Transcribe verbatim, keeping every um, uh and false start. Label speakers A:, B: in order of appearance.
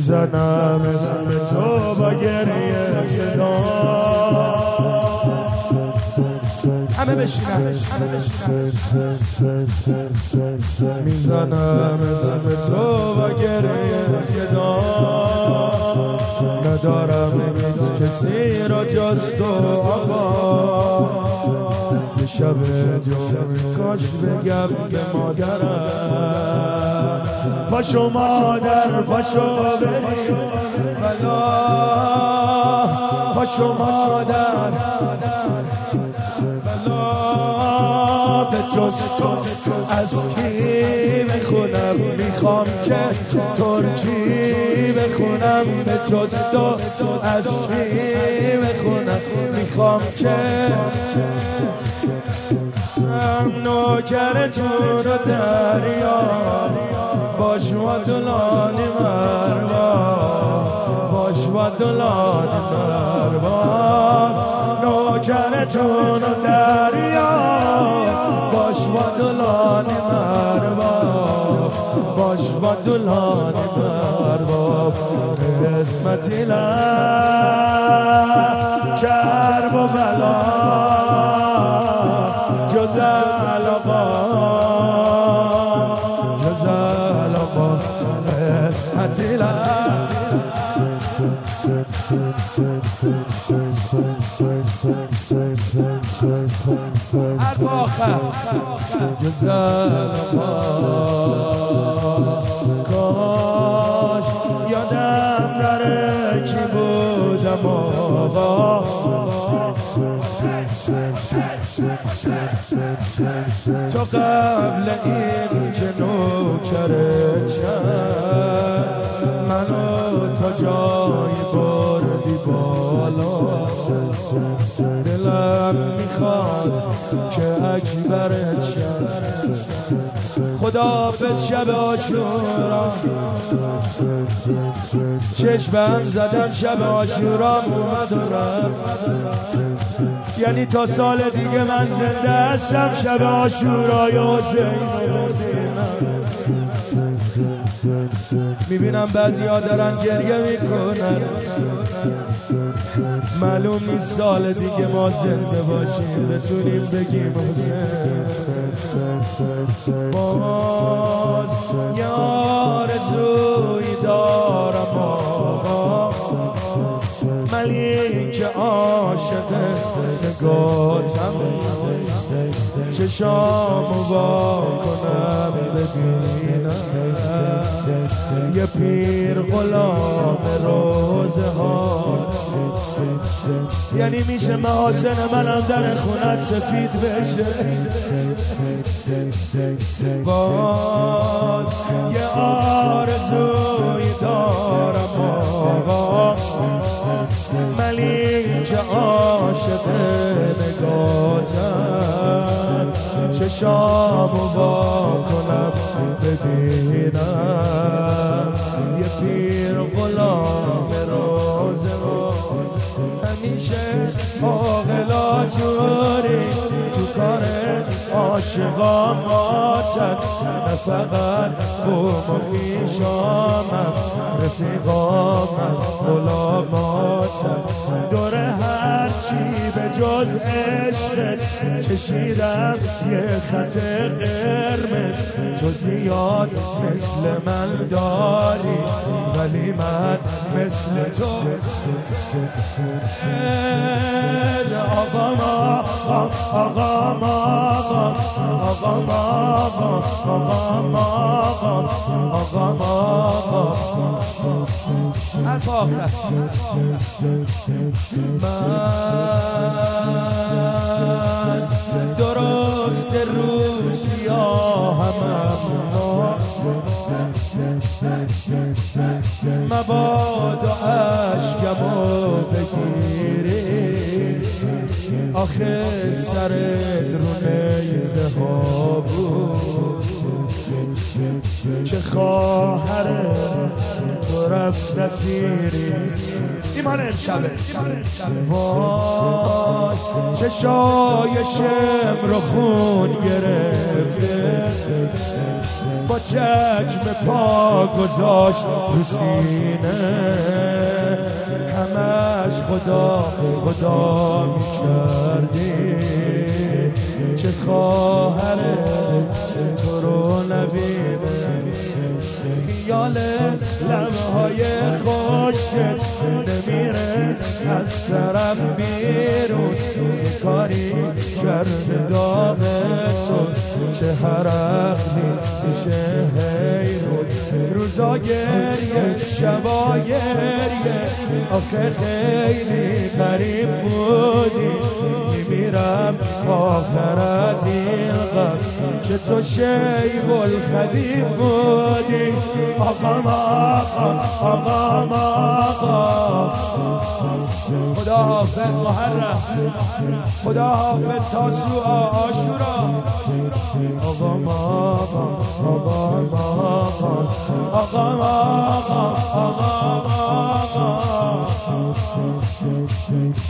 A: میزنم اسم تو با گریه صدا. همه بشینن میزنم اسم تو با گریه صدا. ندارم هیچ کسی را جز تو آقا. یه شب جمعه کاش بگم به مادرم پاشو مادر پاشو بری بلا. پاشو مادر بلا به جز تو از کی بخونم. میخوام که ترکی بخونم به جز تو از کی بخونم. میخوام که نوکرتون رو دریا باش و دلانی مروان. باش و دلانی مروان. نوکرتون رو دریا باش و دلانی مروان. باش و دلانی مروان. قسمتی نه کرب و بلا جز علاقا جز علاقا قسمتی نه. حرف آخر جز علاقا. کاش یادم نره کی بودم آقا. تو قبل این که نوکرت شد منو تا جایی بردی بالا. دلم میخواد که اکبرت شد. خداحافظ شب عاشورا. چشمم زدن شب عاشورا اومد و رفت. یعنی تا سال دیگه من زنده هستم شب عاشورای حسین رو ببینم. میبینم بعضی ها دارن گریه میکنن. معلوم نیست سال دیگه ما زنده باشیم بتونیم بگیم حسین. باز یه آرزویی دارم آقا. ملیک عاشق نگاتم چشامو وا کنم ببینم. یه پیر غلام روزه ها. یعنی میشه محاسن منم در خونت سفید بشه. باز یه آرزوی دارم آقا. ملیک عاشق نگاتم چشامو وا کنم ببینم. یه پیر غلام روزه همیشه عاقلا جوری تو کار عاشقا ماتن. نه فقط بوم و خویشامن رفیقامن غلاماتن. دور هرچی به جز عشق کشیدم یه خط قرمز. تو زیاد مثل من داری ولی من مثل تو. آقا ما آقا ما آقا ما آقا ما آقا ما. حرف آخر من درست رو سیاهم اما مبادا عشقمو بگیری. آخه سرت رو نیزه ها بود که خواهر تو تو رفت سیری ایمان امشبه وای چشای شم رو خون گرفته با چشم پا گذاشت رو سینه همش خدا خدا می‌کردی چه خواهر تو رو نبینه خیال لبهای خوشت نمیره از سرم بیرون کاری کرده داغ تو که هر عقلی میشه حیرون روزا گریه شبا گریه آخه خیلی قریب بودی میمیرم آخر از این غم که تو شیب الخدیب بودی آقام آقا آقام آقا خدا حافظ محرم خدا حافظ تاسوعا عاشورا آقام آقا آقام آقا آقام آقا آقام آقا